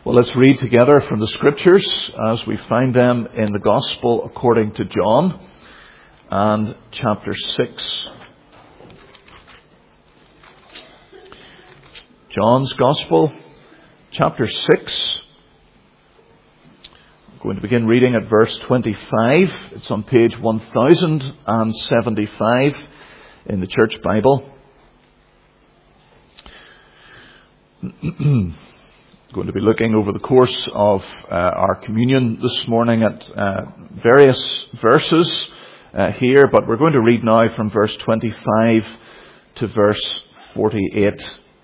Well, let's read together from the Scriptures as we find them in the Gospel according to John and chapter 6. John's Gospel, chapter 6. I'm going to begin reading at verse 25. It's on page 1075 in the Church Bible. Going to be looking over the course of our communion this morning at various verses here, but we're going to read now from verse 25 to verse 48.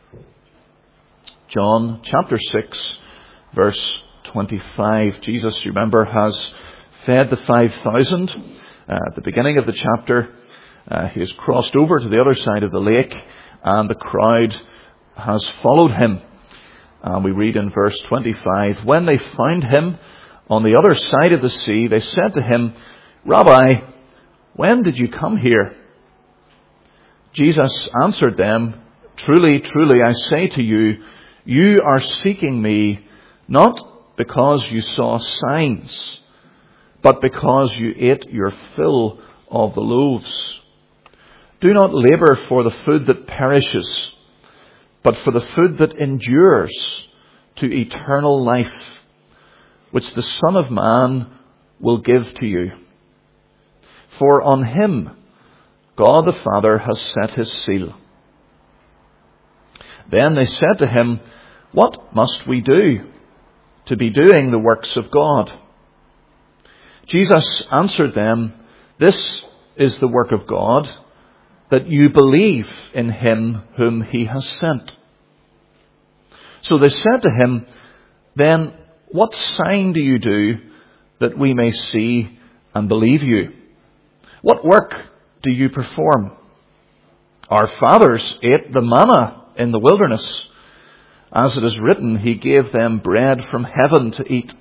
John chapter 6, verse 25. Jesus, you remember, has fed the 5,000 at the beginning of the chapter. He has crossed over to the other side of the lake, and the crowd has followed him. And we read in verse 25, "When they found him on the other side of the sea, they said to him, 'Rabbi, when did you come here?' Jesus answered them, 'Truly, truly, I say to you, you are seeking me not because you saw signs, but because you ate your fill of the loaves. Do not labor for the food that perishes, but for the food that endures to eternal life, which the Son of Man will give to you. For on him God the Father has set his seal.' Then they said to him, 'What must we do to be doing the works of God?' Jesus answered them, 'This is the work of God, that you believe in him whom he has sent.' So they said to him, 'Then what sign do you do that we may see and believe you? What work do you perform? Our fathers ate the manna in the wilderness. As it is written, he gave them bread from heaven to eat.'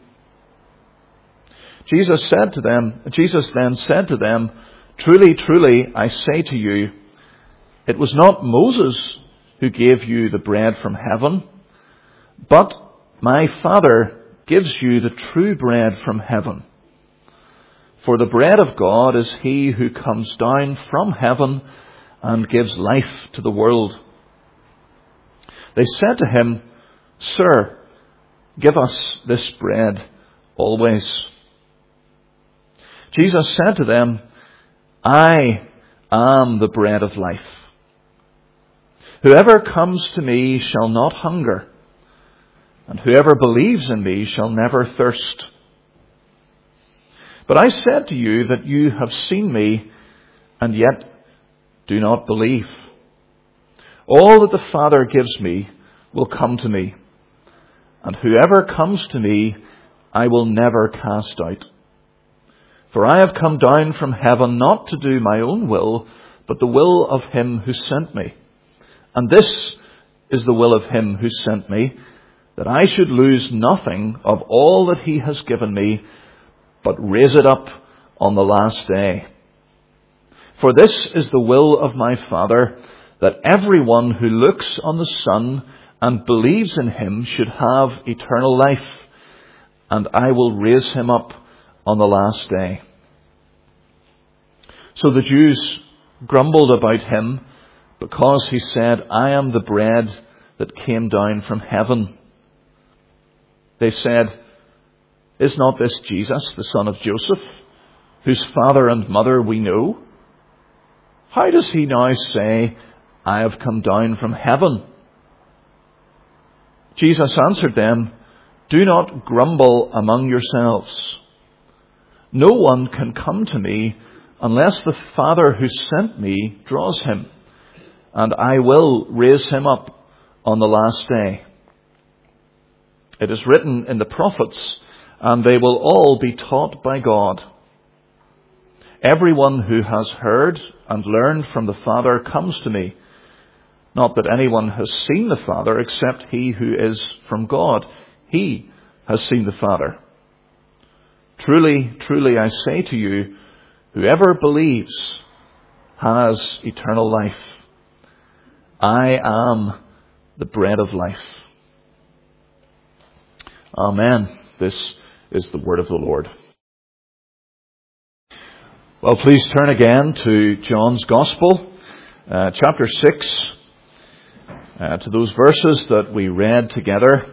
Jesus then said to them, 'Truly, truly, I say to you, it was not Moses who gave you the bread from heaven, but my Father gives you the true bread from heaven. For the bread of God is he who comes down from heaven and gives life to the world.' They said to him, 'Sir, give us this bread always.' Jesus said to them, 'I am the bread of life. Whoever comes to me shall not hunger, and whoever believes in me shall never thirst. But I said to you that you have seen me, and yet do not believe. All that the Father gives me will come to me, and whoever comes to me I will never cast out. For I have come down from heaven not to do my own will, but the will of him who sent me. And this is the will of him who sent me, that I should lose nothing of all that he has given me, but raise it up on the last day. For this is the will of my Father, that everyone who looks on the Son and believes in him should have eternal life, and I will raise him up on the last day.' So the Jews grumbled about him because he said, 'I am the bread that came down from heaven.' They said, 'Is not this Jesus, the son of Joseph, whose father and mother we know? How does he now say, 'I have come down from heaven'?" Jesus answered them, "Do not grumble among yourselves. No one can come to me unless the Father who sent me draws him, and I will raise him up on the last day. It is written in the prophets, and they will all be taught by God. Everyone who has heard and learned from the Father comes to me. Not that anyone has seen the Father except he who is from God. He has seen the Father. Truly, truly, I say to you, whoever believes has eternal life. I am the bread of life." Amen. This is the word of the Lord. Well, please turn again to John's Gospel, chapter 6, to those verses that we read together.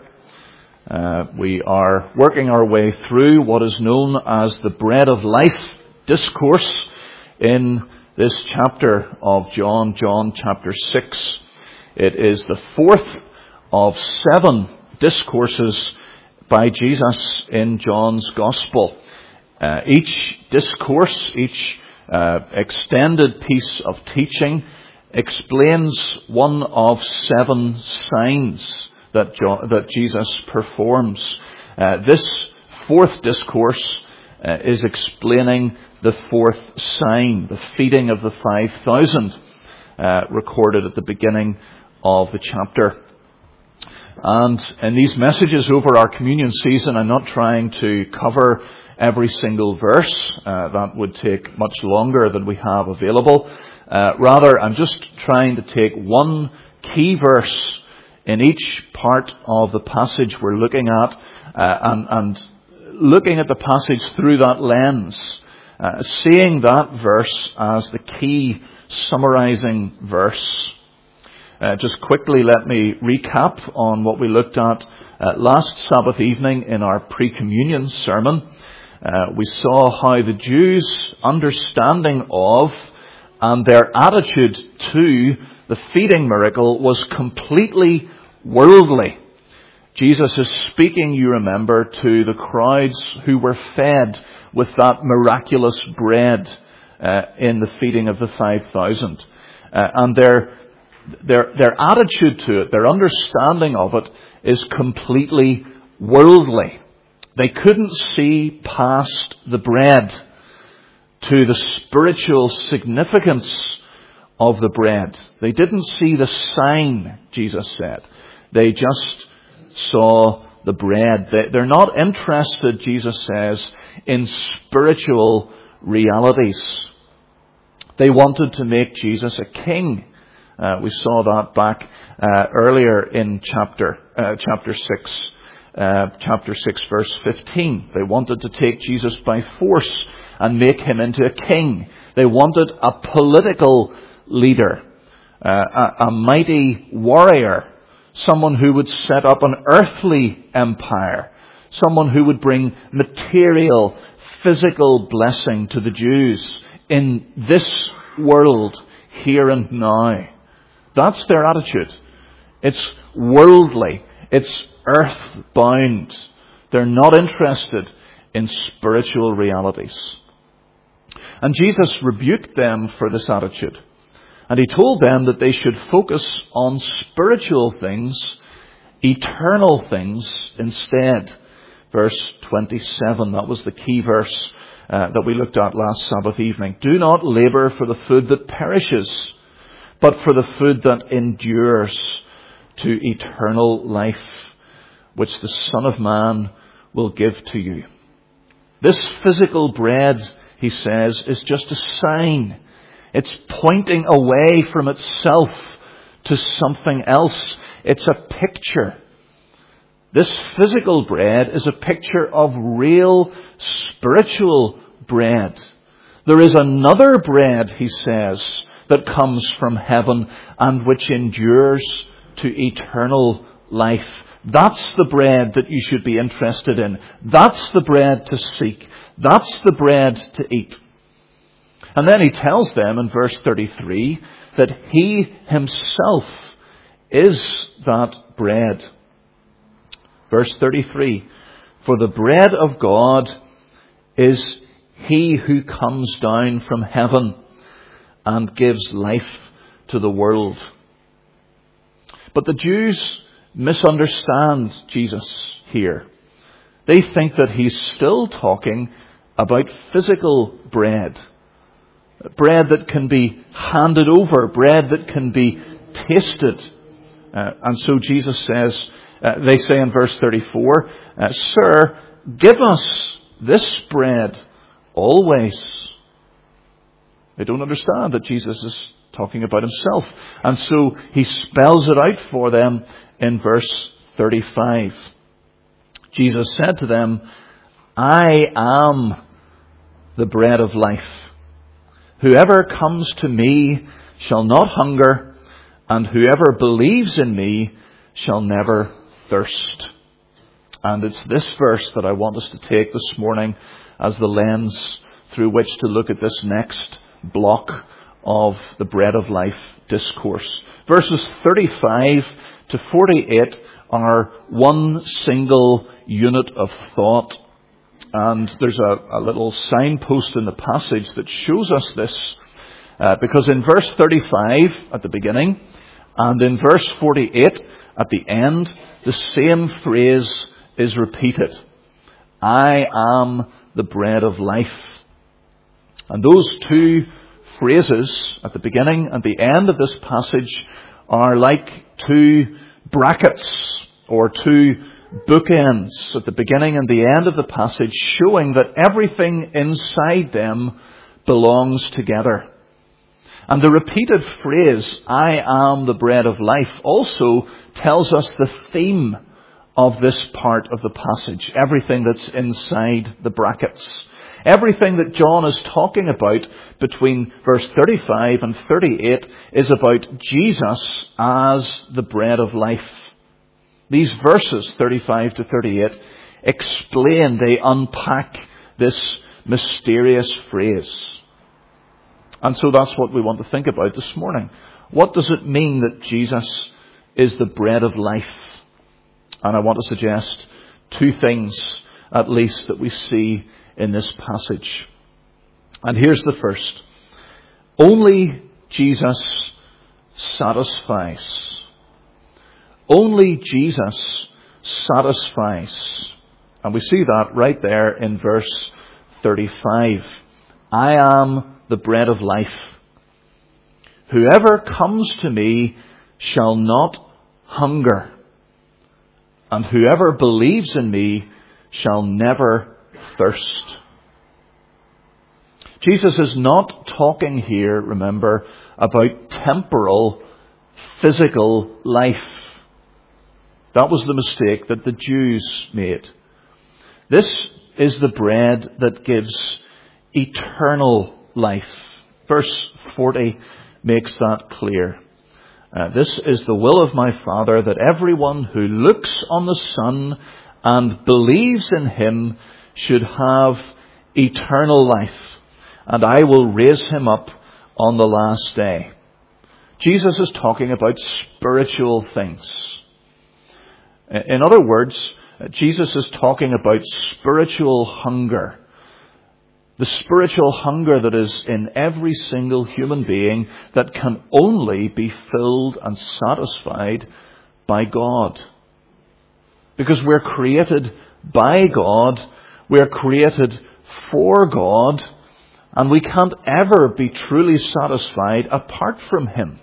We are working our way through what is known as the Bread of Life discourse in this chapter of John chapter 6. It is the fourth of 7 discourses by Jesus in John's Gospel. Each discourse, each extended piece of teaching explains one of 7 signs that Jesus performs. This fourth discourse is explaining the fourth sign, the feeding of the 5,000, recorded at the beginning of the chapter. And in these messages over our communion season, I'm not trying to cover every single verse. That would take much longer than we have available. Rather, I'm just trying to take one key verse in each part of the passage we're looking at, and looking at the passage through that lens, seeing that verse as the key summarizing verse. Just quickly, let me recap on what we looked at last Sabbath evening in our pre-communion sermon. We saw how the Jews' understanding of and their attitude to the feeding miracle was completely worldly. Jesus is speaking, you remember, to the crowds who were fed with that miraculous bread in the feeding of the 5,000. And their attitude to it, their understanding of it, is completely worldly. They couldn't see past the bread to the spiritual significance of the bread. They didn't see the sign, Jesus said. They just saw the bread. They're not interested, Jesus says, in spiritual realities. They wanted to make Jesus a king. We saw that back earlier in chapter 6. Chapter 6 verse 15. They wanted to take Jesus by force and make him into a king. They wanted a political leader, a mighty warrior, someone who would set up an earthly empire, someone who would bring material, physical blessing to the Jews in this world, here and now. That's their attitude. It's worldly. It's earth-bound. They're not interested in spiritual realities. And Jesus rebuked them for this attitude. And he told them that they should focus on spiritual things, eternal things instead. Verse 27, that was the key verse that we looked at last Sabbath evening. Do not labor for the food that perishes, but for the food that endures to eternal life, which the Son of Man will give to you. This physical bread, he says, is just a sign. It's pointing away from itself to something else. It's a picture. This physical bread is a picture of real spiritual bread. There is another bread, he says, that comes from heaven and which endures to eternal life. That's the bread that you should be interested in. That's the bread to seek. That's the bread to eat. And then he tells them in verse 33 that he himself is that bread. Verse 33, for the bread of God is he who comes down from heaven and gives life to the world. But the Jews misunderstand Jesus here. They think that he's still talking about physical bread. Bread that can be handed over, bread that can be tasted. And so Jesus says, they say in verse 34, Sir, give us this bread always. They don't understand that Jesus is talking about himself. And so he spells it out for them in verse 35. Jesus said to them, I am the bread of life. Whoever comes to me shall not hunger, and whoever believes in me shall never thirst. And it's this verse that I want us to take this morning as the lens through which to look at this next block of the bread of life discourse. Verses 35 to 48 are one single unit of thought. And there's a little signpost in the passage that shows us this. Because in verse 35 at the beginning and in verse 48 at the end, the same phrase is repeated. I am the bread of life. And those two phrases at the beginning and the end of this passage are like two brackets or two bookends at the beginning and the end of the passage, showing that everything inside them belongs together. And the repeated phrase, I am the bread of life, also tells us the theme of this part of the passage. Everything that's inside the brackets. Everything that John is talking about between verse 35 and 38 is about Jesus as the bread of life. These verses, 35 to 38, explain, they unpack this mysterious phrase. And so that's what we want to think about this morning. What does it mean that Jesus is the bread of life? And I want to suggest two things, at least, that we see in this passage. And here's the first. Only Jesus satisfies. Only Jesus satisfies. And we see that right there in verse 35. I am the bread of life. Whoever comes to me shall not hunger, and whoever believes in me shall never thirst. Jesus is not talking here, remember, about temporal, physical life. That was the mistake that the Jews made. This is the bread that gives eternal life. Verse 40 makes that clear. This is the will of my Father, that everyone who looks on the Son and believes in him should have eternal life, and I will raise him up on the last day. Jesus is talking about spiritual things. In other words, Jesus is talking about spiritual hunger. The spiritual hunger that is in every single human being that can only be filled and satisfied by God. Because we're created by God, we're created for God, and we can't ever be truly satisfied apart from him.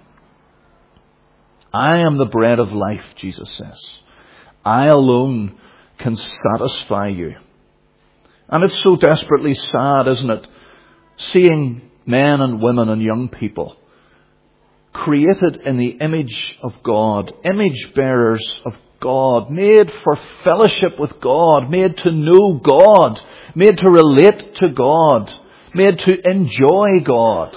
I am the bread of life, Jesus says. I alone can satisfy you. And it's so desperately sad, isn't it? Seeing men and women and young people created in the image of God, image bearers of God, made for fellowship with God, made to know God, made to relate to God, made to enjoy God.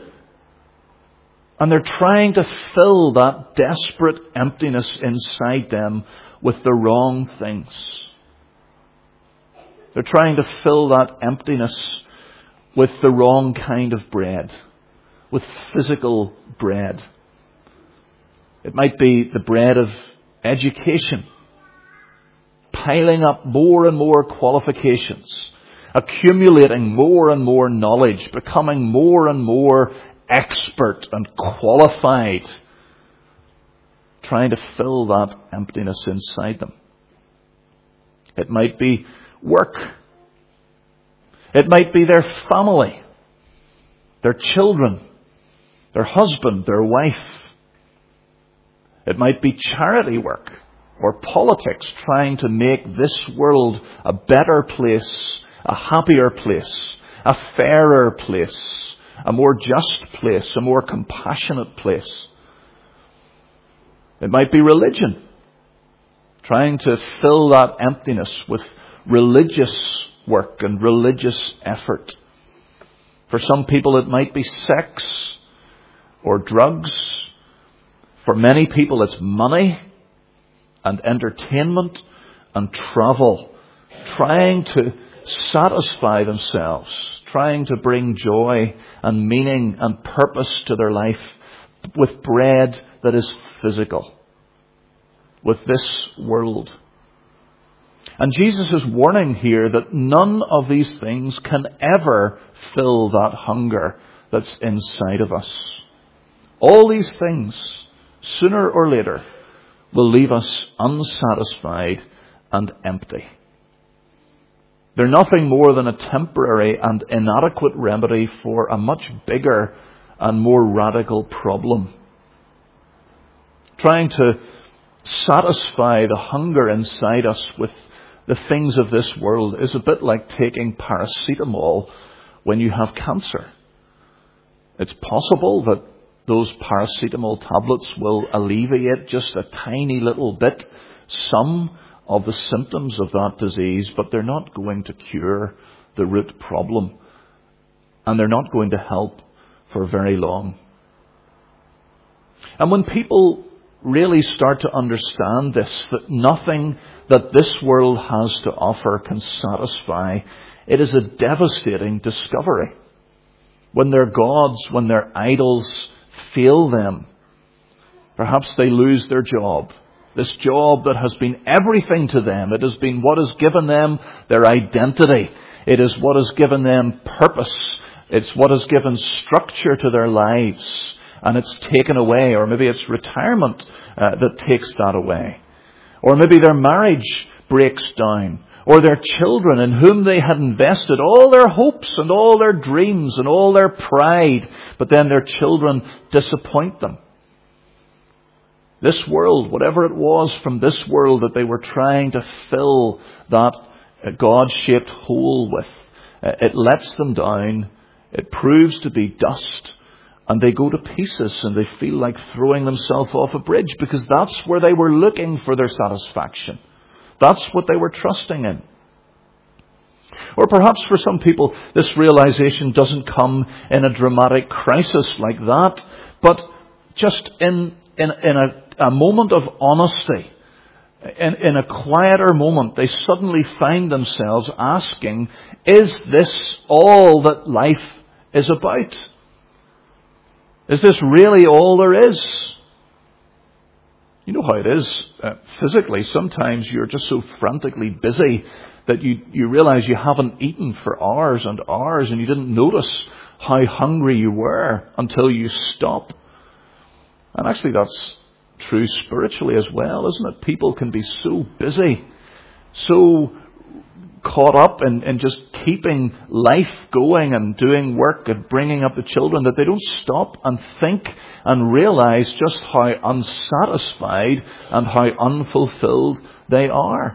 And they're trying to fill that desperate emptiness inside them with the wrong things. They're trying to fill that emptiness with the wrong kind of bread, with physical bread. It might be the bread of education, piling up more and more qualifications, accumulating more and more knowledge, becoming more and more expert and qualified, trying to fill that emptiness inside them. It might be work. It might be their family, their children, their husband, their wife. It might be charity work or politics, trying to make this world a better place, a happier place, a fairer place, a more just place, a more compassionate place. It might be religion. trying to fill that emptiness with religious work and religious effort. For some people it might be sex or drugs. For many people it's money and entertainment and travel, trying to satisfy themselves, trying to bring joy and meaning and purpose to their life with bread that is physical, with this world. And Jesus is warning here that none of these things can ever fill that hunger that's inside of us. All these things, sooner or later, will leave us unsatisfied and empty. They're nothing more than a temporary and inadequate remedy for a much bigger and more radical problem. Trying to satisfy the hunger inside us with the things of this world is a bit like taking paracetamol when you have cancer. It's possible that those paracetamol tablets will alleviate just a tiny little bit some of the symptoms of that disease, but they're not going to cure the root problem. And they're not going to help for very long. And when people really start to understand this, that nothing that this world has to offer can satisfy, it is a devastating discovery. When their gods, when their idols fail them, perhaps they lose their job. This job that has been everything to them. It has been what has given them their identity. It is what has given them purpose. It's what has given structure to their lives. And it's taken away. Or maybe it's retirement that takes that away. Or maybe their marriage breaks down. Or their children in whom they had invested all their hopes and all their dreams and all their pride. But then their children disappoint them. This world, whatever it was from this world that they were trying to fill that God-shaped hole with, it lets them down. It proves to be dust. And they go to pieces and they feel like throwing themselves off a bridge because that's where they were looking for their satisfaction. That's what they were trusting in. Or perhaps for some people, this realization doesn't come in a dramatic crisis like that, but just in a moment of honesty, in a quieter moment, they suddenly find themselves asking, is this all that life is about? Is this really all there is? You know how it is physically. Sometimes you're just so frantically busy that you realize you haven't eaten for hours and hours and you didn't notice how hungry you were until you stop. And actually that's true spiritually as well, isn't it? People can be so busy, so caught up in just keeping life going and doing work and bringing up the children that they don't stop and think and realize just how unsatisfied and how unfulfilled they are.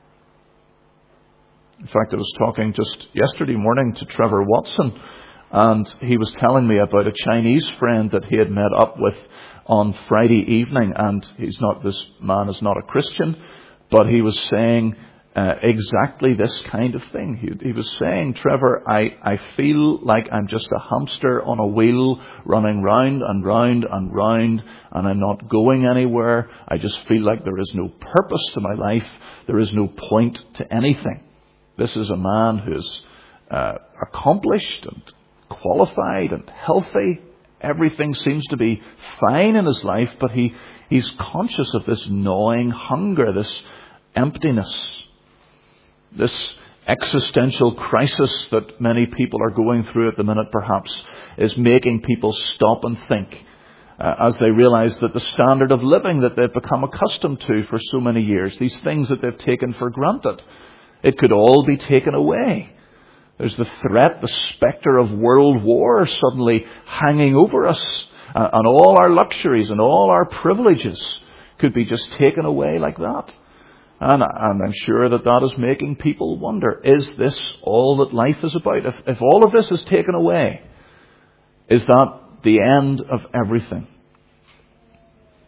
In fact, I was talking just yesterday morning to Trevor Watson, and he was telling me about a Chinese friend that he had met up with on Friday evening, and this man is not a Christian, but he was saying exactly this kind of thing. He was saying, Trevor, I feel like I'm just a hamster on a wheel running round and round and round, and I'm not going anywhere. I just feel like there is no purpose to my life. There is no point to anything. This is a man who's accomplished and qualified and healthy. Everything seems to be fine in his life, but he's conscious of this gnawing hunger, this emptiness, this existential crisis that many people are going through at the minute perhaps is making people stop and think as they realize that the standard of living that they've become accustomed to for so many years, these things that they've taken for granted, it could all be taken away. There's the threat, the spectre of world war suddenly hanging over us. And all our luxuries and all our privileges could be just taken away like that. And I'm sure that is making people wonder, is this all that life is about? If all of this is taken away, is that the end of everything?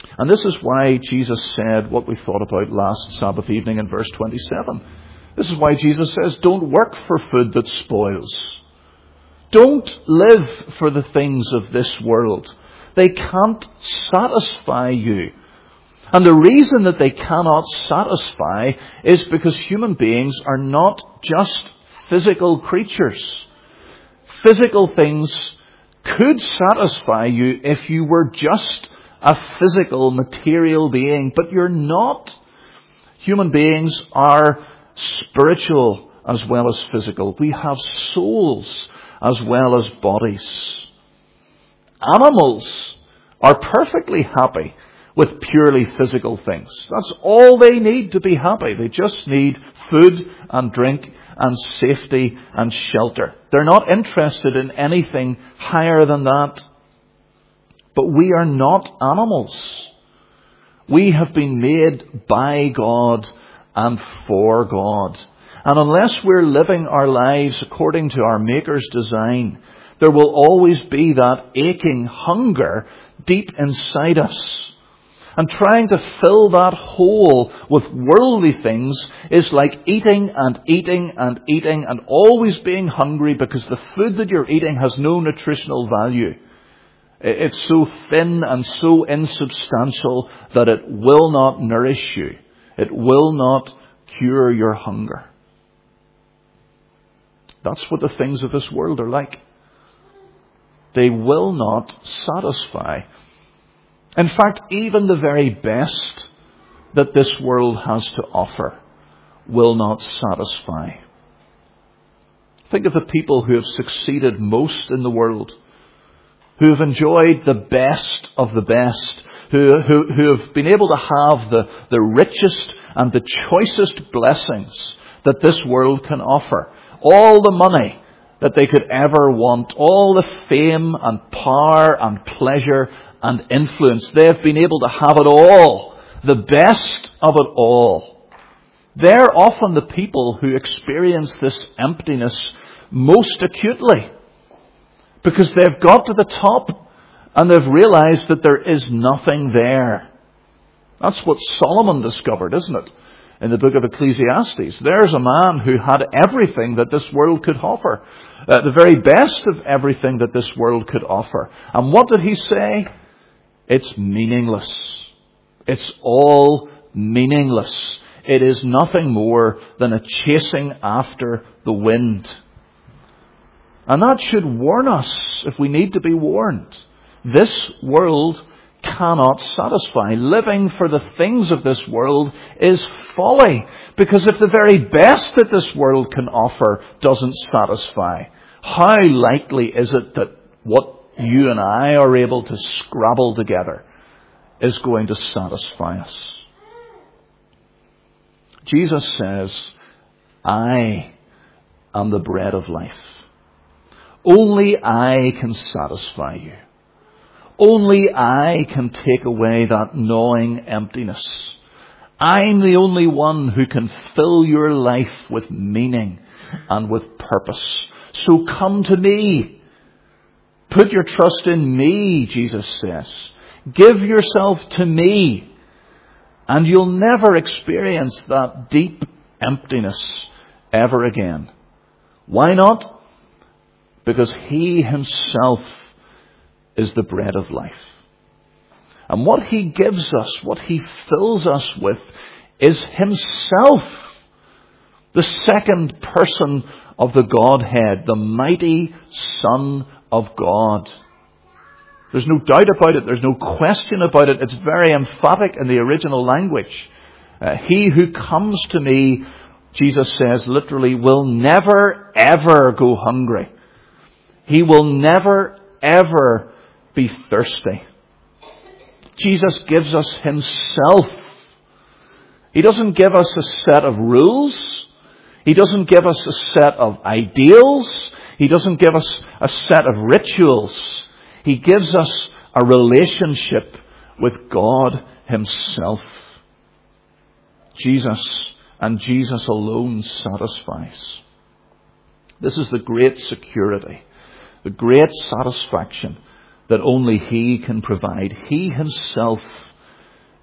And this is why Jesus said what we thought about last Sabbath evening in verse 27. This is why Jesus says, don't work for food that spoils. Don't live for the things of this world. They can't satisfy you. And the reason that they cannot satisfy is because human beings are not just physical creatures. Physical things could satisfy you if you were just a physical, material being, but you're not. Human beings are spiritual as well as physical. We have souls as well as bodies. Animals are perfectly happy with purely physical things. That's all they need to be happy. They just need food and drink and safety and shelter. They're not interested in anything higher than that. But we are not animals. We have been made by God and for God. And unless we're living our lives according to our Maker's design, there will always be that aching hunger deep inside us. And trying to fill that hole with worldly things is like eating and eating and eating and always being hungry because the food that you're eating has no nutritional value. It's so thin and so insubstantial that it will not nourish you. It will not cure your hunger. That's what the things of this world are like. They will not satisfy. In fact, even the very best that this world has to offer will not satisfy. Think of the people who have succeeded most in the world, who have enjoyed the best of the best, who have been able to have the richest and the choicest blessings that this world can offer. All the money that they could ever want, all the fame and power and pleasure and influence. They have been able to have it all, the best of it all. They're often the people who experience this emptiness most acutely, because they've got to the top and they've realized that there is nothing there. That's what Solomon discovered, isn't it? In the book of Ecclesiastes. There's a man who had everything that this world could offer. The very best of everything that this world could offer. And what did he say? It's meaningless. It's all meaningless. It is nothing more than a chasing after the wind. And that should warn us if we need to be warned. This world cannot satisfy. Living for the things of this world is folly. Because if the very best that this world can offer doesn't satisfy, how likely is it that what you and I are able to scrabble together is going to satisfy us? Jesus says, I am the bread of life. Only I can satisfy you. Only I can take away that gnawing emptiness. I'm the only one who can fill your life with meaning and with purpose. So come to me. Put your trust in me, Jesus says. Give yourself to me. And you'll never experience that deep emptiness ever again. Why not? Because He Himself is the bread of life. And what He gives us, what He fills us with, is Himself, the second person of the Godhead, the mighty Son of God. There's no doubt about it. There's no question about it. It's very emphatic in the original language. He who comes to me, Jesus says literally, will never ever go hungry. He will never ever be thirsty. Jesus gives us Himself. He doesn't give us a set of rules. He doesn't give us a set of ideals. He doesn't give us a set of rituals. He gives us a relationship with God Himself. Jesus and Jesus alone satisfies. This is the great security, the great satisfaction that only He can provide. He Himself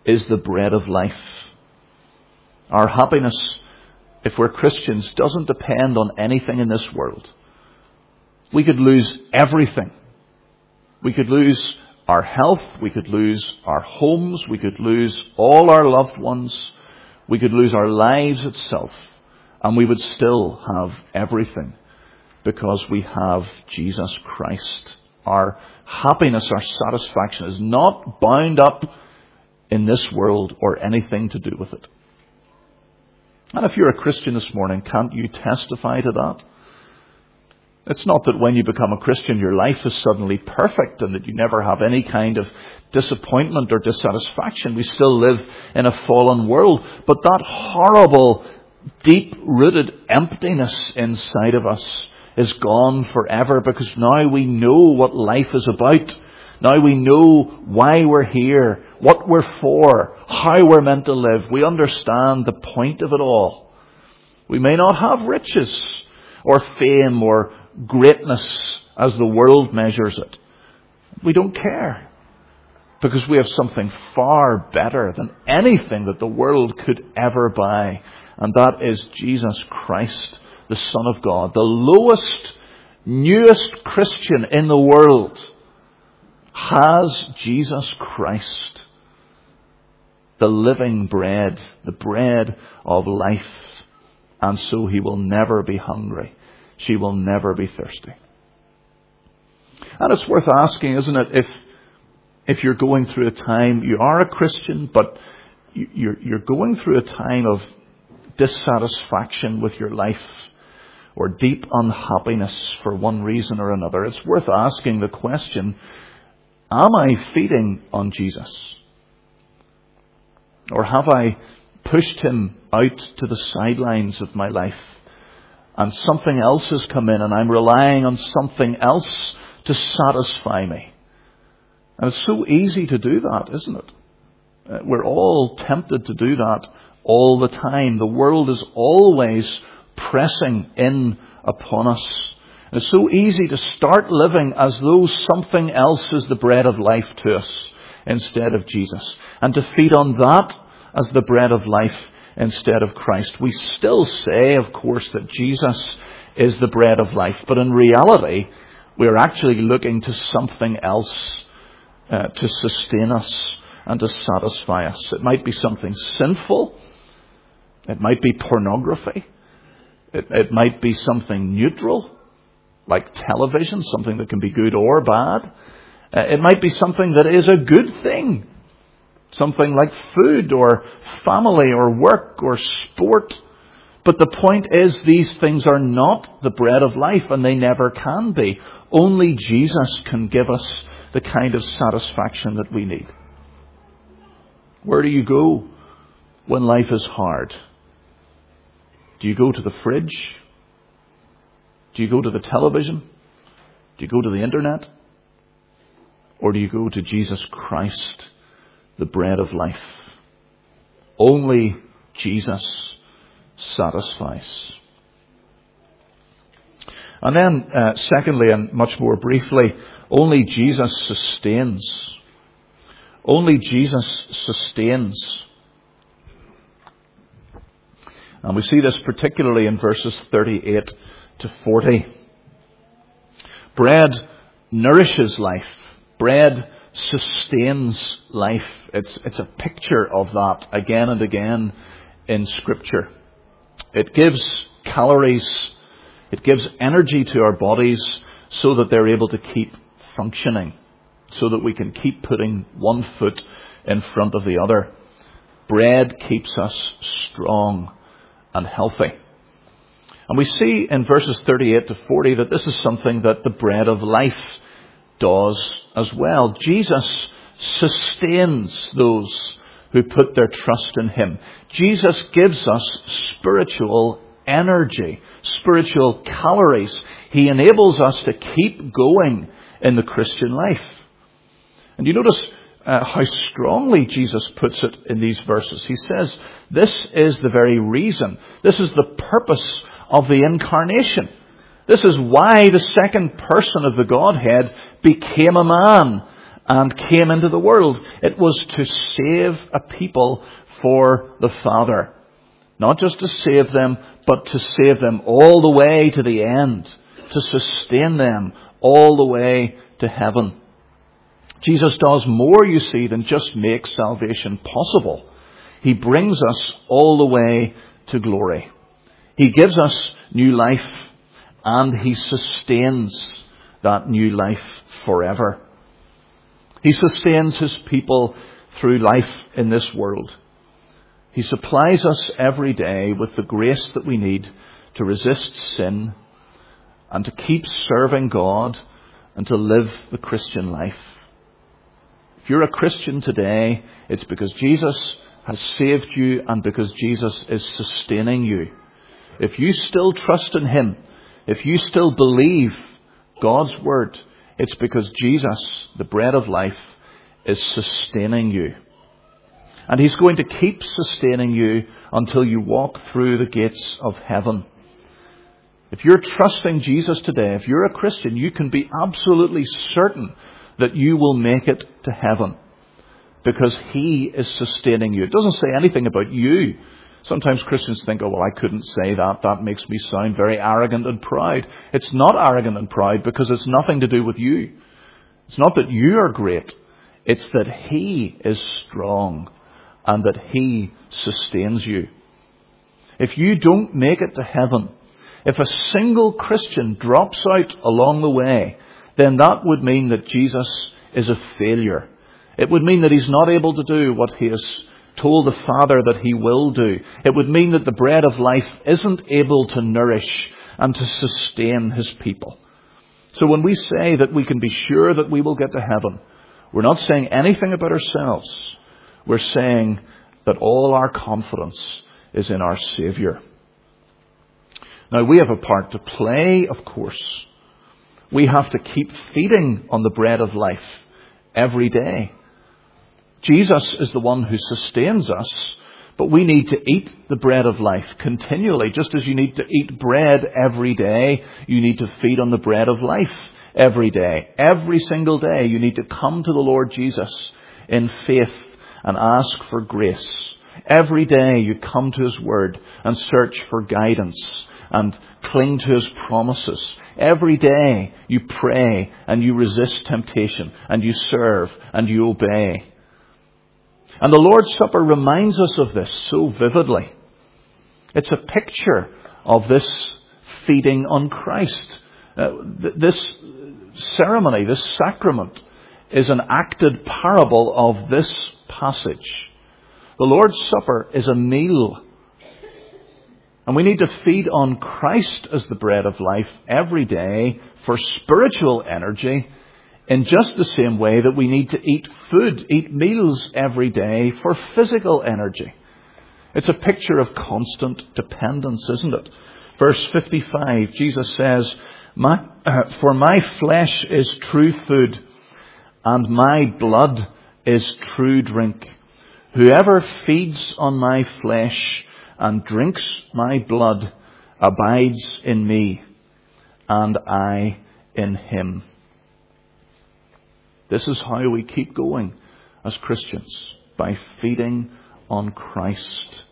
is the bread of life. Our happiness, if we're Christians, doesn't depend on anything in this world. We could lose everything. We could lose our health. We could lose our homes. We could lose all our loved ones. We could lose our lives itself. And we would still have everything because we have Jesus Christ. Our happiness, our satisfaction is not bound up in this world or anything to do with it. And if you're a Christian this morning, can't you testify to that? It's not that when you become a Christian, your life is suddenly perfect and that you never have any kind of disappointment or dissatisfaction. We still live in a fallen world. But that horrible, deep-rooted emptiness inside of us is gone forever, because now we know what life is about. Now we know why we're here, what we're for, how we're meant to live. We understand the point of it all. We may not have riches or fame or greatness as the world measures it. We don't care, because we have something far better than anything that the world could ever buy. And that is Jesus Christ, the Son of God, the lowest, newest Christian in the world has Jesus Christ, the living bread, the bread of life. And so he will never be hungry. She will never be thirsty. And it's worth asking, isn't it, if you're going through a time, you are a Christian, but you're going through a time of dissatisfaction with your life or deep unhappiness for one reason or another, it's worth asking the question, am I feeding on Jesus? Or have I pushed him out to the sidelines of my life and something else has come in and I'm relying on something else to satisfy me? And it's so easy to do that, isn't it? We're all tempted to do that all the time. The world is always pressing in upon us. It's so easy to start living as though something else is the bread of life to us instead of Jesus, and to feed on that as the bread of life instead of Christ. We still say, of course, that Jesus is the bread of life, but in reality, we're actually looking to something else to sustain us and to satisfy us. It might be something sinful. It might be pornography. It might be something neutral, like television, something that can be good or bad. It might be something that is a good thing, something like food or family or work or sport. But the point is, these things are not the bread of life, and they never can be. Only Jesus can give us the kind of satisfaction that we need. Where do you go when life is hard? Do you go to the fridge? Do you go to the television? Do you go to the internet? Or do you go to Jesus Christ, the bread of life? Only Jesus satisfies. And then, secondly, and much more briefly, only Jesus sustains. Only Jesus sustains. And we see this particularly in verses 38 to 40. Bread nourishes life. Bread sustains life. It's a picture of that again and again in Scripture. It gives calories. It gives energy to our bodies so that they're able to keep functioning, so that we can keep putting one foot in front of the other. Bread keeps us strong and healthy. And we see in verses 38 to 40 that this is something that the bread of life does as well. Jesus sustains those who put their trust in him. Jesus gives us spiritual energy, spiritual calories. He enables us to keep going in the Christian life. And you notice how strongly Jesus puts it in these verses. He says, this is the very reason. This is the purpose of the incarnation. This is why the second person of the Godhead became a man and came into the world. It was to save a people for the Father. Not just to save them, but to save them all the way to the end. To sustain them all the way to heaven. Jesus does more, you see, than just make salvation possible. He brings us all the way to glory. He gives us new life, and He sustains that new life forever. He sustains His people through life in this world. He supplies us every day with the grace that we need to resist sin and to keep serving God and to live the Christian life. If you're a Christian today, it's because Jesus has saved you and because Jesus is sustaining you. If you still trust in Him, if you still believe God's word, it's because Jesus, the bread of life, is sustaining you. And He's going to keep sustaining you until you walk through the gates of heaven. If you're trusting Jesus today, if you're a Christian, you can be absolutely certain that you will make it to heaven because He is sustaining you. It doesn't say anything about you. Sometimes Christians think, oh, well, I couldn't say that. That makes me sound very arrogant and proud. It's not arrogant and proud because it's nothing to do with you. It's not that you are great. It's that He is strong and that He sustains you. If you don't make it to heaven, if a single Christian drops out along the way, then that would mean that Jesus is a failure. It would mean that He's not able to do what He has told the Father that He will do. It would mean that the bread of life isn't able to nourish and to sustain His people. So when we say that we can be sure that we will get to heaven, we're not saying anything about ourselves. We're saying that all our confidence is in our Saviour. Now, we have a part to play, of course. We have to keep feeding on the bread of life every day. Jesus is the one who sustains us, but we need to eat the bread of life continually. Just as you need to eat bread every day, you need to feed on the bread of life every day. Every single day, you need to come to the Lord Jesus in faith and ask for grace. Every day you come to His Word and search for guidance and cling to His promises. Every day you pray and you resist temptation and you serve and you obey. And the Lord's Supper reminds us of this so vividly. It's a picture of this feeding on Christ. This ceremony, this sacrament, is an acted parable of this passage. The Lord's Supper is a meal. And we need to feed on Christ as the bread of life every day for spiritual energy in just the same way that we need to eat food, eat meals every day for physical energy. It's a picture of constant dependence, isn't it? Verse 55, Jesus says, for my flesh is true food, and my blood is true drink. Whoever feeds on my flesh and drinks my blood abides in me, and I in him. This is how we keep going as Christians, by feeding on Christ.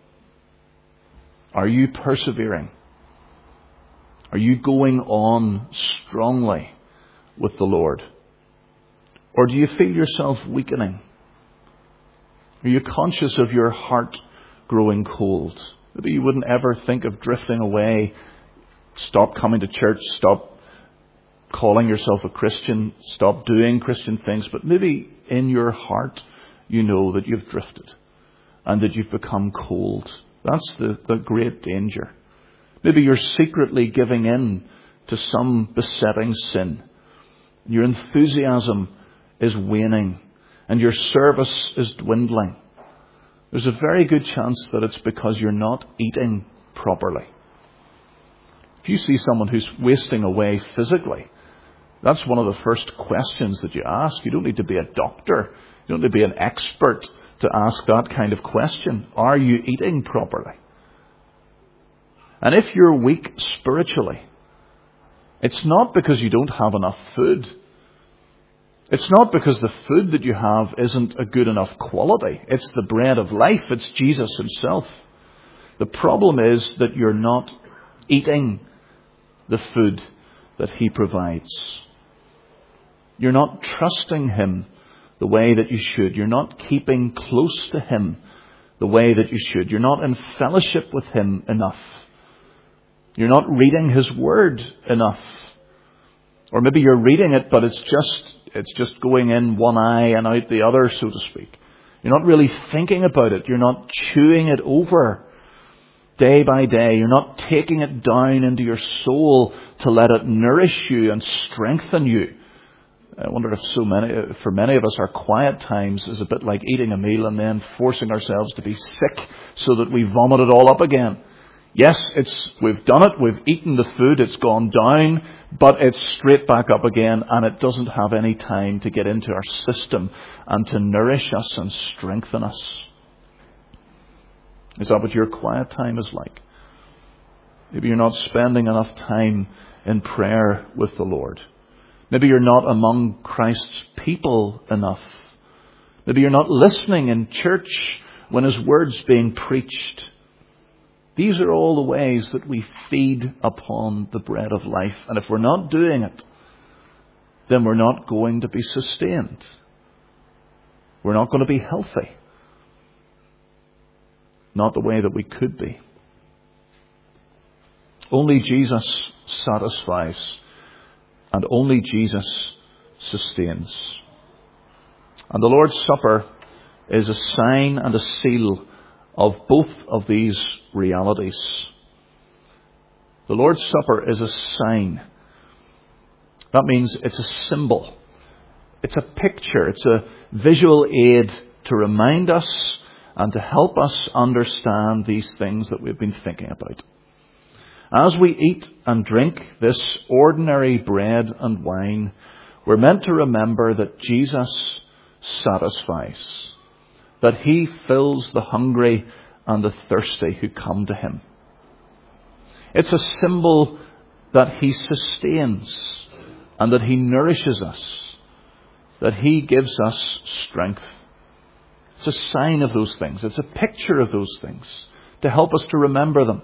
Are you persevering? Are you going on strongly with the Lord? Or do you feel yourself weakening? Are you conscious of your heart growing cold? Maybe you wouldn't ever think of drifting away. Stop coming to church. Stop calling yourself a Christian. Stop doing Christian things. But maybe in your heart you know that you've drifted and that you've become cold. That's the great danger. Maybe you're secretly giving in to some besetting sin. Your enthusiasm is waning and your service is dwindling. There's a very good chance that it's because you're not eating properly. If you see someone who's wasting away physically, that's one of the first questions that you ask. You don't need to be a doctor. You don't need to be an expert to ask that kind of question. Are you eating properly? And if you're weak spiritually, it's not because you don't have enough food. It's not because the food that you have isn't a good enough quality. It's the bread of life. It's Jesus himself. The problem is that you're not eating the food that he provides. You're not trusting him the way that you should. You're not keeping close to him the way that you should. You're not in fellowship with him enough. You're not reading his word enough. Or maybe you're reading it, but it's just going in one eye and out the other, so to speak. You're not really thinking about it. You're not chewing it over day by day. You're not taking it down into your soul to let it nourish you and strengthen you. I wonder if for many of us, our quiet times is a bit like eating a meal and then forcing ourselves to be sick so that we vomit it all up again. Yes, we've done it, we've eaten the food, it's gone down, but it's straight back up again, and it doesn't have any time to get into our system and to nourish us and strengthen us. Is that what your quiet time is like? Maybe you're not spending enough time in prayer with the Lord. Maybe you're not among Christ's people enough. Maybe you're not listening in church when his word's being preached. These are all the ways that we feed upon the bread of life. And if we're not doing it, then we're not going to be sustained. We're not going to be healthy. Not the way that we could be. Only Jesus satisfies, and only Jesus sustains. And the Lord's Supper is a sign and a seal of both of these realities. The Lord's Supper is a sign. That means it's a symbol. It's a picture. It's a visual aid to remind us and to help us understand these things that we've been thinking about. As we eat and drink this ordinary bread and wine, we're meant to remember that Jesus satisfies, that he fills the hungry and the thirsty who come to him. It's a symbol that he sustains and that he nourishes us, that he gives us strength. It's a sign of those things. It's a picture of those things to help us to remember them.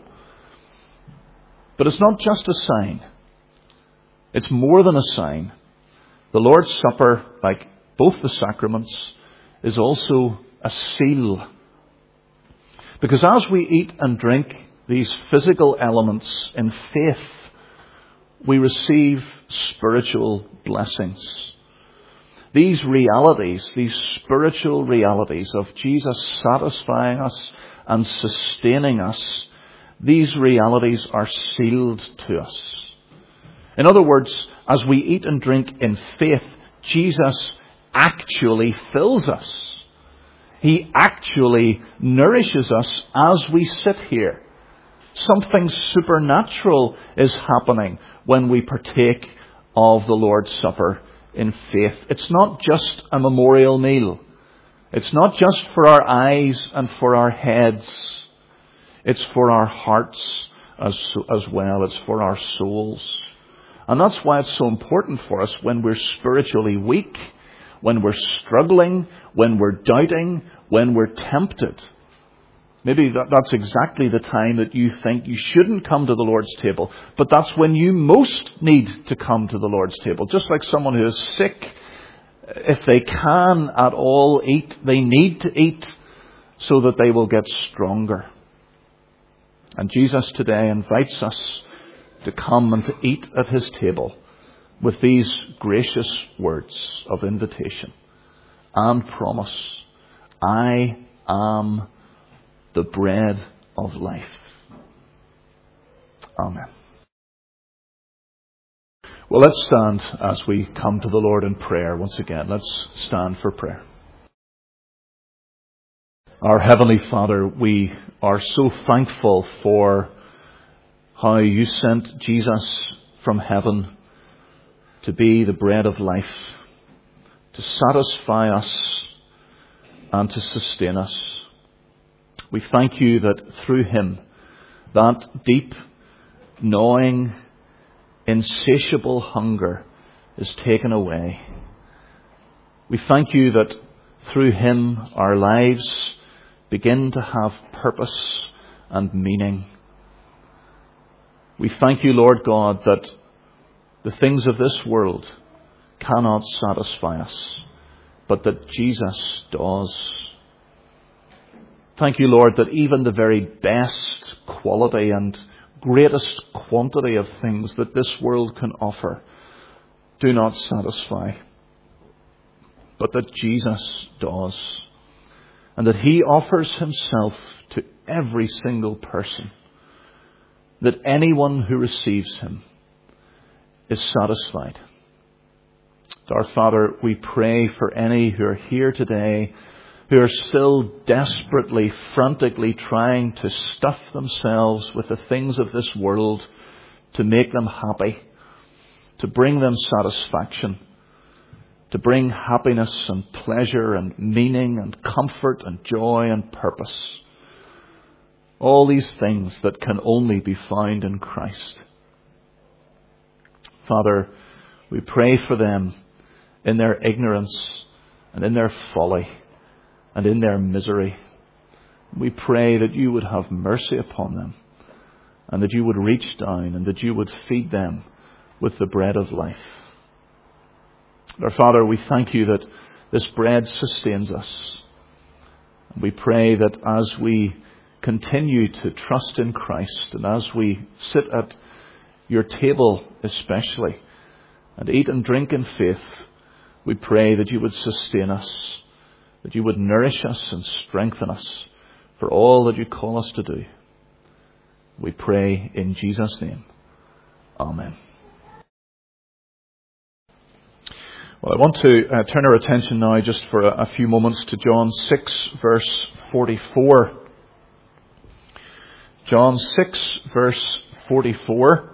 But it's not just a sign. It's more than a sign. The Lord's Supper, like both the sacraments, is also a seal. Because as we eat and drink these physical elements in faith, we receive spiritual blessings. These realities, these spiritual realities of Jesus satisfying us and sustaining us, these realities are sealed to us. In other words, as we eat and drink in faith, Jesus actually fills us. He actually nourishes us as we sit here. Something supernatural is happening when we partake of the Lord's Supper in faith. It's not just a memorial meal. It's not just for our eyes and for our heads. It's for our hearts as well. It's for our souls. And that's why it's so important for us when we're spiritually weak, when we're struggling, when we're doubting, when we're tempted. Maybe that's exactly the time that you think you shouldn't come to the Lord's table. But that's when you most need to come to the Lord's table. Just like someone who is sick, if they can at all eat, they need to eat so that they will get stronger. And Jesus today invites us to come and to eat at his table with these gracious words of invitation and promise. I am the bread of life. Amen. Well, let's stand as we come to the Lord in prayer once again. Let's stand for prayer. Our Heavenly Father, we are so thankful for how you sent Jesus from heaven to be the bread of life, to satisfy us and to sustain us. We thank you that through him, that deep, gnawing, insatiable hunger is taken away, We thank you that through him our lives begin to have purpose and meaning. We thank you, Lord God, that the things of this world cannot satisfy us, but that Jesus does. Thank you, Lord, that even the very best quality and greatest quantity of things that this world can offer do not satisfy, but that Jesus does, and that he offers himself to every single person, that anyone who receives him is satisfied. Our Father, we pray for any who are here today who are still desperately, frantically trying to stuff themselves with the things of this world to make them happy, to bring them satisfaction, to bring happiness and pleasure and meaning and comfort and joy and purpose. All these things that can only be found in Christ. Father, we pray for them in their ignorance and in their folly and in their misery. We pray that you would have mercy upon them and that you would reach down and that you would feed them with the bread of life. Our Father, we thank you that this bread sustains us. We pray that as we continue to trust in Christ and as we sit at your table especially and eat and drink in faith, we pray that you would sustain us, that you would nourish us and strengthen us for all that you call us to do. We pray in Jesus' name. Amen. Well, I want to turn our attention now just for a few moments to John 6, verse 44. John 6, verse 44.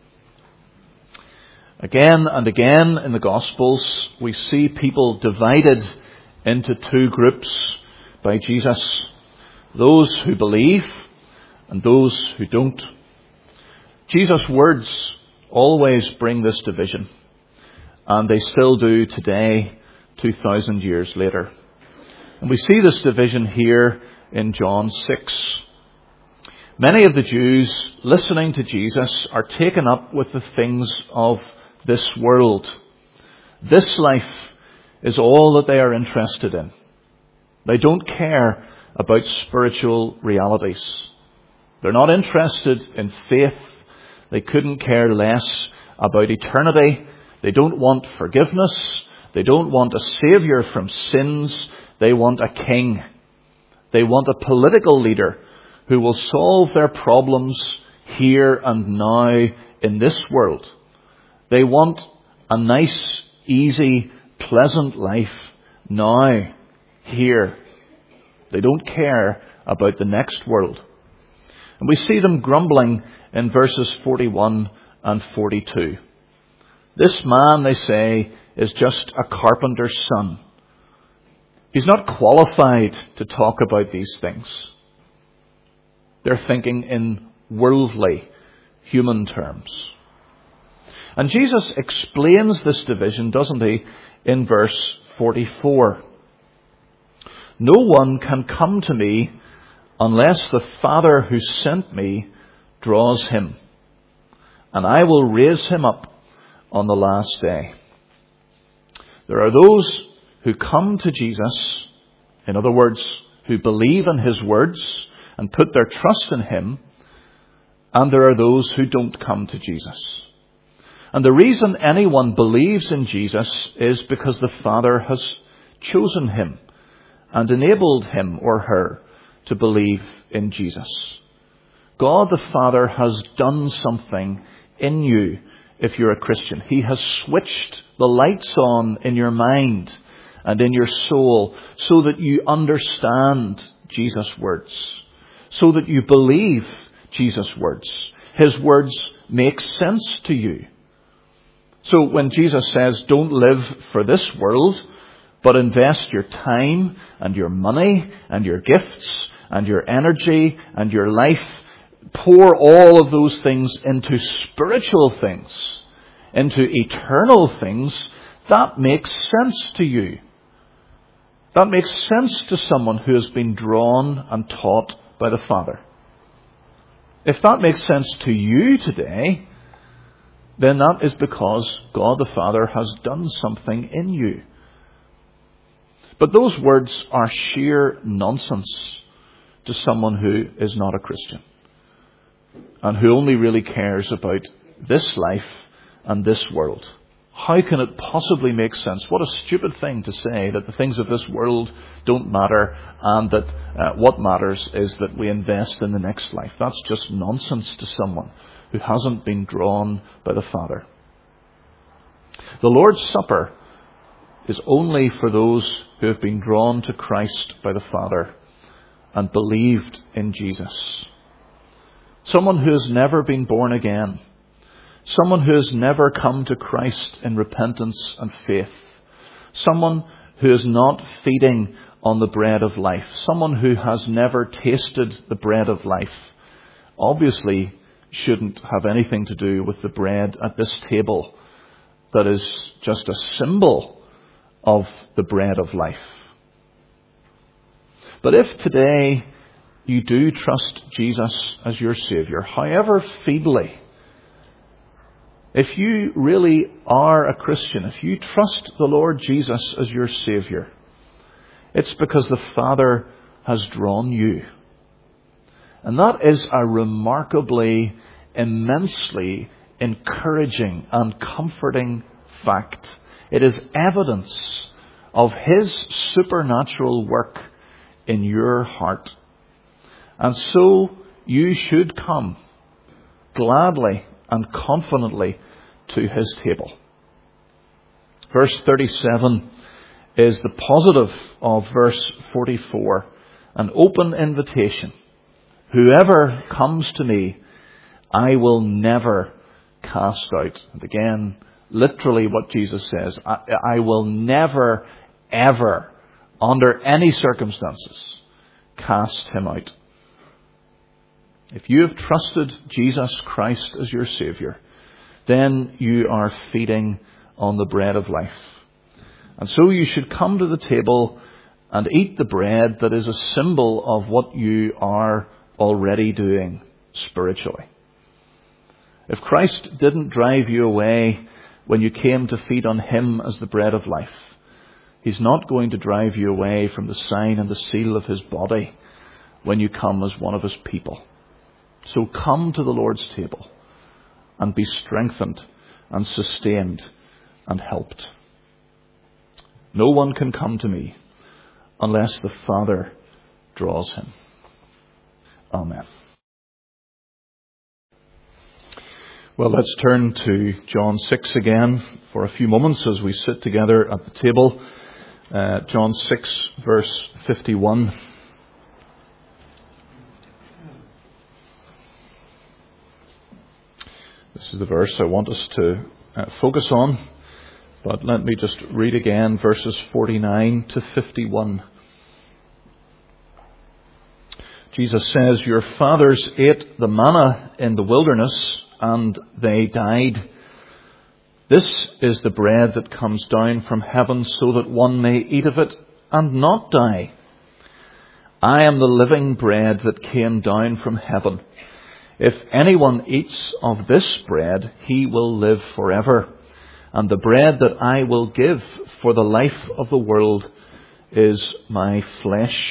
Again and again in the Gospels, we see people divided into two groups by Jesus. Those who believe and those who don't. Jesus' words always bring this division, and they still do today, 2,000 years later. And we see this division here in John 6. Many of the Jews listening to Jesus are taken up with the things of this world. This life is all that they are interested in. They don't care about spiritual realities. They're not interested in faith. They couldn't care less about eternity. They don't want forgiveness. They don't want a saviour from sins. They want a king. They want a political leader who will solve their problems here and now in this world. They want a nice, easy, pleasant life now, here. They don't care about the next world. And we see them grumbling in verses 41 and 42. This man, they say, is just a carpenter's son. He's not qualified to talk about these things. They're thinking in worldly, human terms. And Jesus explains this division, doesn't he, in verse 44. No one can come to me unless the Father who sent me draws him, and I will raise him up on the last day. There are those who come to Jesus, in other words, who believe in his words and put their trust in him, and there are those who don't come to Jesus. And the reason anyone believes in Jesus is because the Father has chosen him and enabled him or her to believe in Jesus. God the Father has done something in you if you're a Christian. He has switched the lights on in your mind and in your soul so that you understand Jesus' words, so that you believe Jesus' words. His words make sense to you. So when Jesus says, don't live for this world, but invest your time and your money and your gifts and your energy and your life, pour all of those things into spiritual things, into eternal things, that makes sense to you. That makes sense to someone who has been drawn and taught by the Father. If that makes sense to you today, then that is because God the Father has done something in you. But those words are sheer nonsense to someone who is not a Christian and who only really cares about this life and this world. How can it possibly make sense? What a stupid thing to say, that the things of this world don't matter and that what matters is that we invest in the next life. That's just nonsense to someone who hasn't been drawn by the Father. The Lord's Supper is only for those who have been drawn to Christ by the Father and believed in Jesus. Someone who has never been born again. Someone who has never come to Christ in repentance and faith. Someone who is not feeding on the bread of life. Someone who has never tasted the bread of life. Obviously shouldn't have anything to do with the bread at this table that is just a symbol of the bread of life. But if today you do trust Jesus as your Saviour, however feebly, if you really are a Christian, if you trust the Lord Jesus as your Saviour, it's because the Father has drawn you. And that is a remarkably, immensely encouraging and comforting fact. It is evidence of His supernatural work in your heart. And so you should come gladly and confidently to His table. Verse 37 is the positive of verse 44, an open invitation. Whoever comes to me, I will never cast out. And again, literally what Jesus says, I will never, ever, under any circumstances, cast him out. If you have trusted Jesus Christ as your Saviour, then you are feeding on the bread of life. And so you should come to the table and eat the bread that is a symbol of what you are already doing spiritually. If Christ didn't drive you away when you came to feed on Him as the bread of life, He's not going to drive you away from the sign and the seal of His body when you come as one of His people. So come to the Lord's table and be strengthened and sustained and helped. No one can come to me unless the Father draws him. Amen. Well, let's turn to John 6 again for a few moments as we sit together at the table. John 6, verse 51. This is the verse I want us to focus on. But let me just read again verses 49 to 51. Jesus says, "Your fathers ate the manna in the wilderness, and they died. This is the bread that comes down from heaven, so that one may eat of it and not die. I am the living bread that came down from heaven. If anyone eats of this bread, he will live forever. And the bread that I will give for the life of the world is my flesh."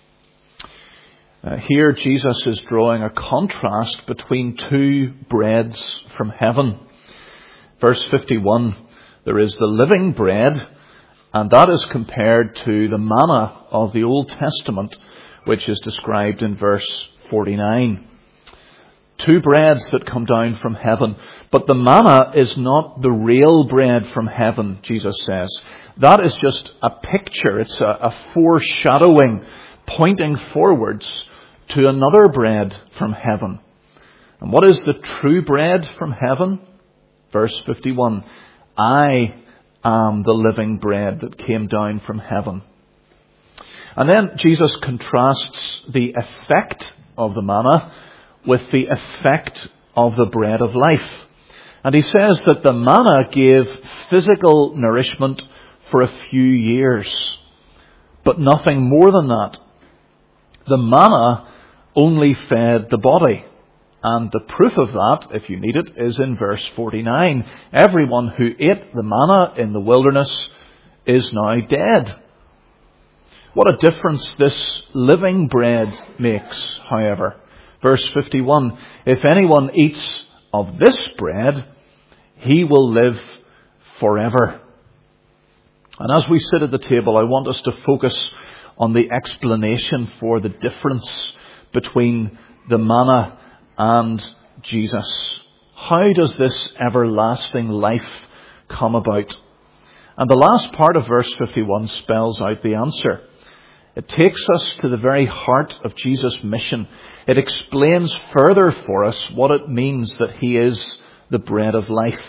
Here Jesus is drawing a contrast between two breads from heaven. Verse 51, there is the living bread, and that is compared to the manna of the Old Testament, which is described in verse 49. Two breads that come down from heaven. But the manna is not the real bread from heaven, Jesus says. That is just a picture. It's a foreshadowing, pointing forwards to another bread from heaven. And what is the true bread from heaven? Verse 51, I am the living bread that came down from heaven. And then Jesus contrasts the effect of the manna with the effect of the bread of life. And he says that the manna gave physical nourishment for a few years. but nothing more than that. The manna only fed the body. And the proof of that, if you need it, is in verse 49. Everyone who ate the manna in the wilderness is now dead. What a difference this living bread makes, however. Verse 51, if anyone eats of this bread, he will live forever. And as we sit at the table, I want us to focus on the explanation for the difference between the manna and Jesus. How does this everlasting life come about? And the last part of verse 51 spells out the answer. It takes us to the very heart of Jesus' mission. It explains further for us what it means that he is the bread of life.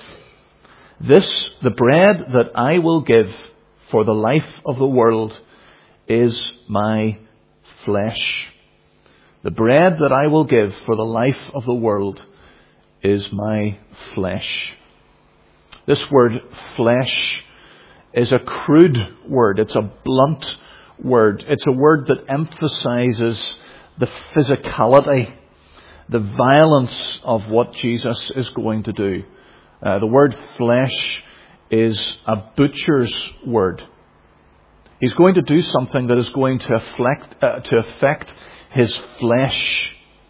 This, the bread that I will give for the life of the world, is my flesh. The bread that I will give for the life of the world is my flesh. This word flesh is a crude word. It's a blunt word. It's a word that emphasizes the physicality, the violence of what Jesus is going to do. The word flesh is a butcher's word. He's going to do something that is going to affect his flesh,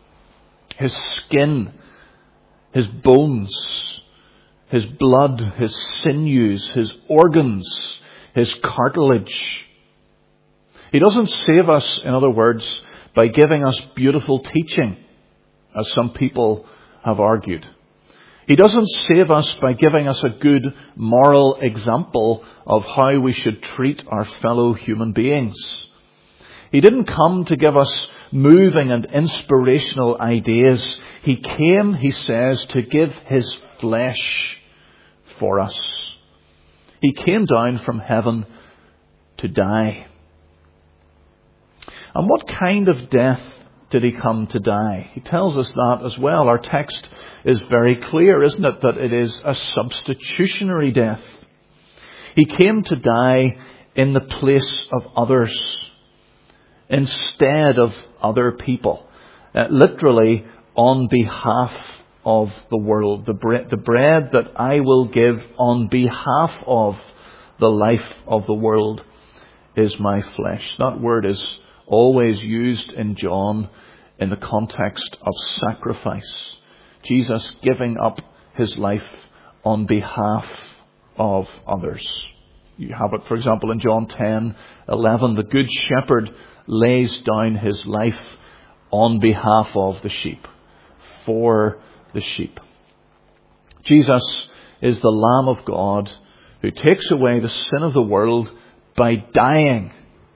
his skin, his bones, his blood, his sinews, his organs, his cartilage. He doesn't save us, in other words, by giving us beautiful teaching, as some people have argued. He doesn't save us by giving us a good moral example of how we should treat our fellow human beings. He didn't come to give us moving and inspirational ideas. He came, he says, to give his flesh for us. He came down from heaven to die. And what kind of death did he come to die? He tells us that as well. Our text is very clear, isn't it, that it is a substitutionary death. He came to die in the place of others, instead of other people, literally on behalf of the world. The bread that I will give on behalf of the life of the world is my flesh. That word is always used in John in the context of sacrifice. Jesus giving up his life on behalf of others. You have it, for example, in John 10:11. The good shepherd lays down his life on behalf of the sheep, for the sheep. Jesus is the Lamb of God who takes away the sin of the world by dying,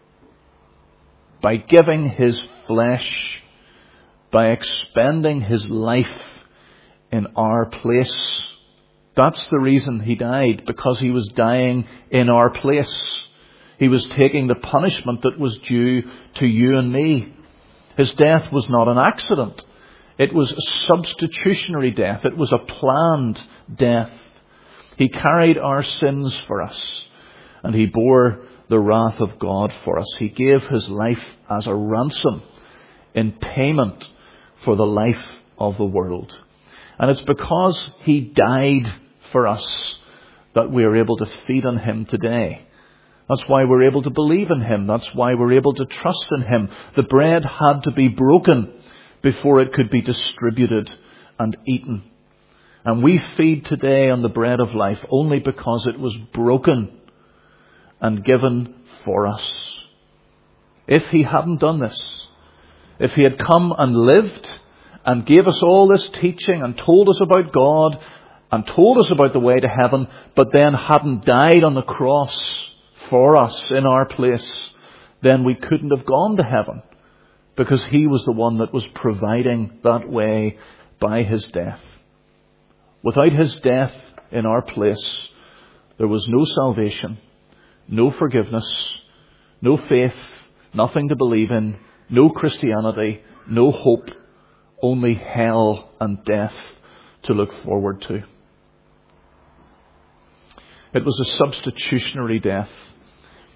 by giving his flesh, by expending his life in our place. That's the reason he died, because he was dying in our place. He was taking the punishment that was due to you and me. His death was not an accident. It was a substitutionary death. It was a planned death. He carried our sins for us, and he bore the wrath of God for us. He gave his life as a ransom in payment for the life of the world. And it's because he died for us that we are able to feed on him today. That's why we're able to believe in him. That's why we're able to trust in him. The bread had to be broken before it could be distributed and eaten. And we feed today on the bread of life only because it was broken and given for us. If he hadn't done this, if he had come and lived and gave us all this teaching and told us about God and told us about the way to heaven, but then hadn't died on the cross for us in our place, then we couldn't have gone to heaven, because he was the one that was providing that way by his death. Without his death in our place, there was no salvation, no forgiveness, no faith, nothing to believe in, no Christianity, no hope, only hell and death to look forward to. It was a substitutionary death.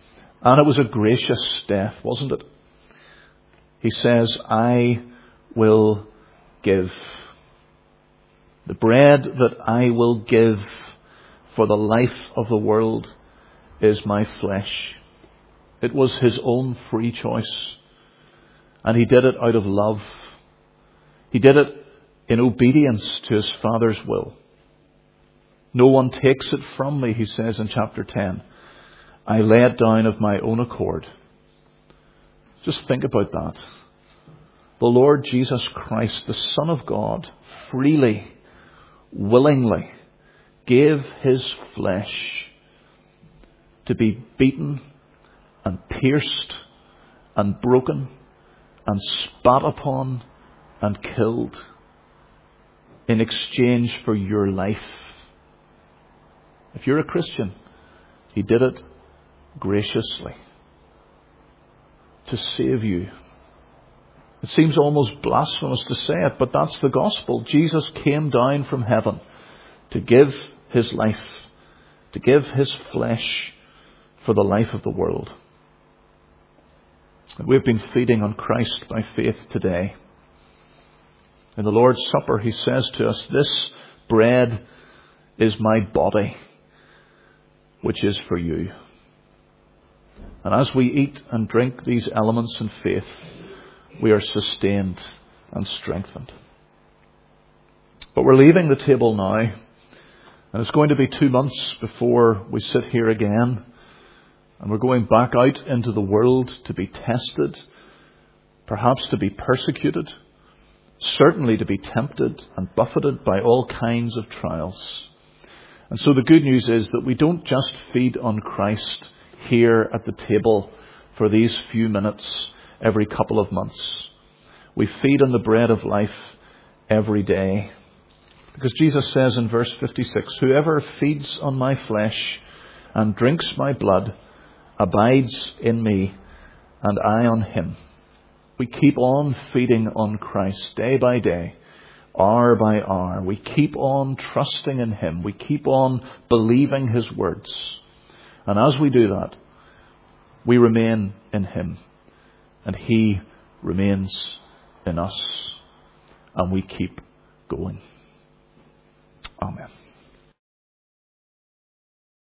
And it was a gracious death, wasn't it? He says, I will give. The bread that I will give for the life of the world is my flesh. It was his own free choice. And he did it out of love. He did it in obedience to his Father's will. No one takes it from me, he says in chapter 10. I lay it down of my own accord. Just think about that. The Lord Jesus Christ, the Son of God, freely, willingly gave his flesh to be beaten and pierced and broken and spat upon and killed in exchange for your life. If you're a Christian, he did it graciously to save you. It seems almost blasphemous to say it, but that's the gospel. Jesus came down from heaven to give his life, to give his flesh for the life of the world. We've been feeding on Christ by faith today. In the Lord's Supper, he says to us, this bread is my body, which is for you. And as we eat and drink these elements in faith, we are sustained and strengthened. But we're leaving the table now, and it's going to be 2 months before we sit here again. And we're going back out into the world to be tested, perhaps to be persecuted, certainly to be tempted and buffeted by all kinds of trials. And so the good news is that we don't just feed on Christ here at the table for these few minutes every couple of months. We feed on the bread of life every day. Because Jesus says in verse 56, whoever feeds on my flesh and drinks my blood abides in me and I on him. We keep on feeding on Christ day by day, hour by hour. We keep on trusting in him. We keep on believing his words. And as we do that, we remain in him and he remains in us, and we keep going. Amen.